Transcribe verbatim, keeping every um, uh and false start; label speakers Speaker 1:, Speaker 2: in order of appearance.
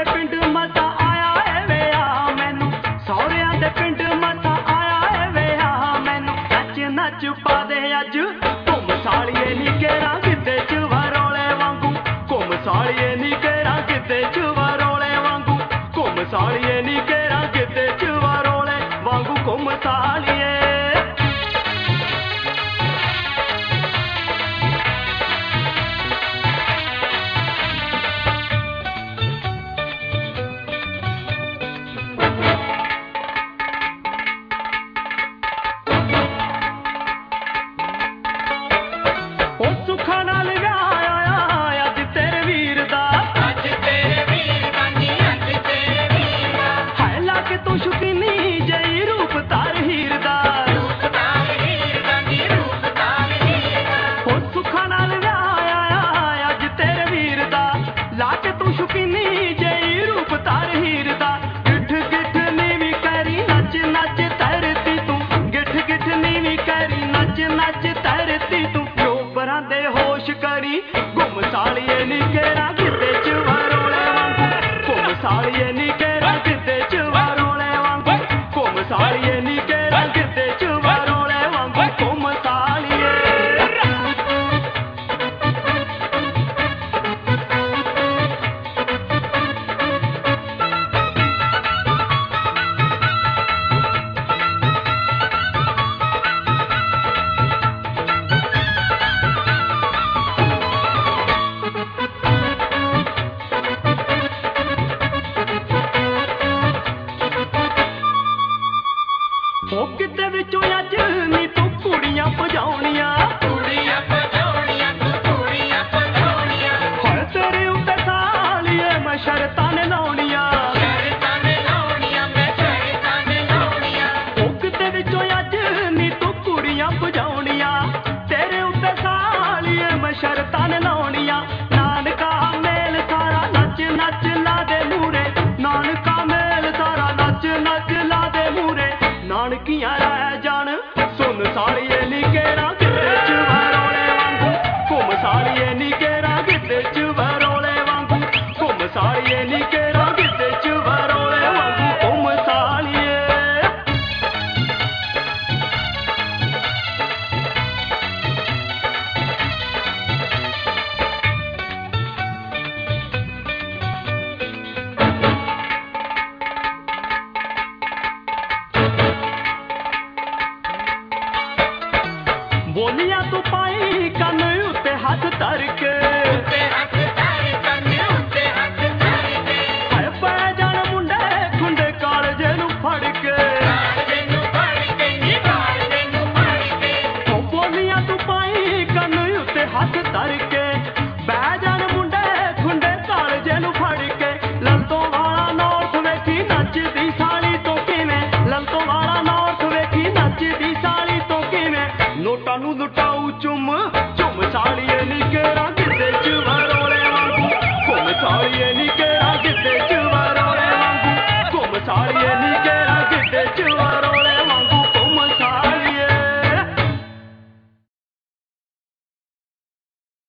Speaker 1: ਪਿੰਡ ਮਸਾ ਆਇਆ ਏ ਵੇ ਆ ਮੈਨੂੰ, ਸਹੁਰਿਆਂ ਦੇ ਪਿੰਡ ਮਸਾ ਆਇਆ ਏ ਵੇ ਆ ਮੈਨੂੰ। ਨੱਚ ਨੱਚ ਪਾ ਦੇ ਅੱਜ ਘੁੰਮ ਸਾਲੀਏ ਨੀ ਕੇਰਾਂ ਗਿੱਧੇ ਚ ਵਰੋਲੇ ਵਾਂਗੂ, ਘੁੰਮ ਸਾਲੀਏ ਨੀ ਕੇਰਾਂ ਗਿੱਧੇ ਚ ਵਰੋਲੇ ਵਾਂਗੂ, ਘੁੰਮ ਸਾਲੀਏ ਨੀ ਕੇਰਾਂ ਗਿੱਧੇ ਚ ਵਰੋਲੇ ਵਾਂਗੂ, ਘੁੰਮ ਸਾਲੀਏ। नच तरती तू चोपरां दे होश करी, घुम सालिए नी केरां गिद्धे च वरोले वांगू, घुम सालिए नी केरां गिद्धे च वरोले वांगू, घुम सालिए नी केरां गिद्धे च वरोले वांगू, घुम सालिए। ਉਹ ਕਿਤੇ ਵਿੱਚੋਂ ਅੱਜ ਨੀ ਤੂੰ ਕੁੜੀਆਂ ਭਜਾਉਣੀਆਂ, ਕੁੜੀਆਂ ਭਜਾਉਣੀਆਂ, ਤੂੰ ਕੁੜੀਆਂ ਭਜਾਉਣੀਆਂ। ਹਾਏ ਤੇਰੇ ਉੱਤੇ ਸਾਲੀਏ ਮੈਂ ਸ਼ਰਤਾਂ ਨੇ ਲਾਉਣੀਆਂ,